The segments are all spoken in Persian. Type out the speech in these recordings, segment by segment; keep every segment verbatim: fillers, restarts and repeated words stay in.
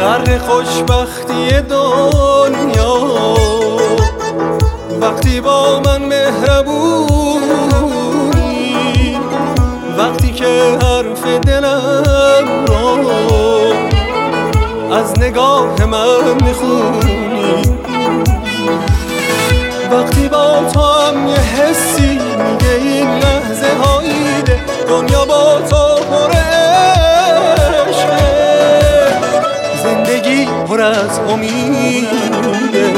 غرق خوشبختی دنیا وقتی با من مهربونی، وقتی که حرف دلم را از نگاه من میخونی، وقتی با تو هم یه حسی میگه این لحظه هاییده دنیا با تو پر عشقه، زندگی پر از امیده.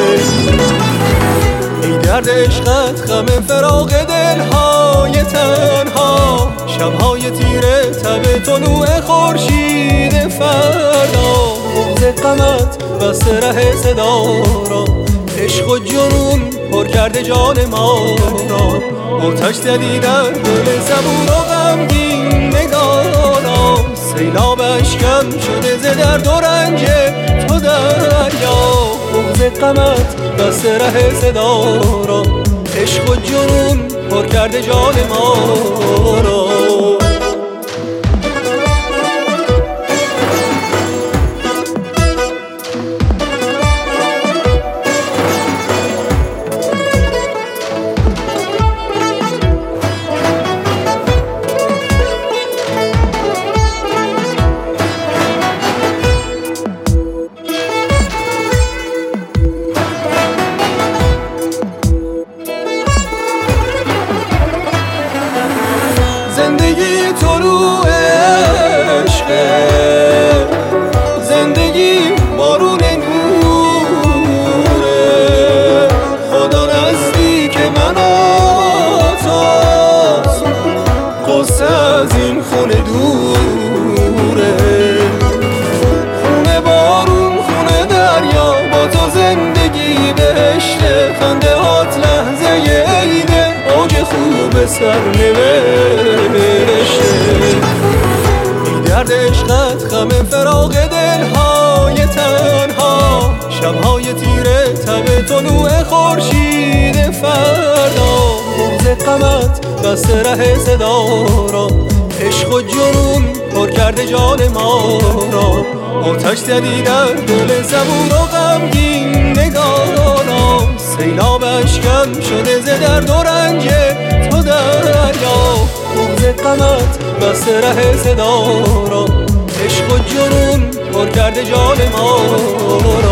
ای درد عشقت غم فراق دلهای تنها، شبهای تیره تب طلوع خورشید فردا، بغض غمت بسته ره صدا را، عشق و جنون پر کرده جان ما را، آتش زدی در دل صبور و غمگین نگارا، سیلاب اشکم شده ز درد و رنج تو دریا، بغض غمت بسته ره صدا را، عشق و جنون پر کرده جان ما را. زندگی طلوع عشقه، زندگی بارون نوره، خدا نزدیک من و تاست، قصه از این خونه دوره، خونه بارون خونه دریا، با تو زندگی بهشته، خنده هات لحظه عیده، اوج خوب سرنوشته. ای درد عشقت غم فراق دلهای تنها، شبهای تیره تب طلوع خورشید فردا، بغض غمت بسته ره صدا را، عشق و جنون پر کرده جان ما را، آتش زدی در دل صبور و غمگین نگارا، سیلاب اشکم شده ز درد و رنج تو دریا، بغض غمت بسته ره صدا را، عشق و جنون پر کرده جان ما را.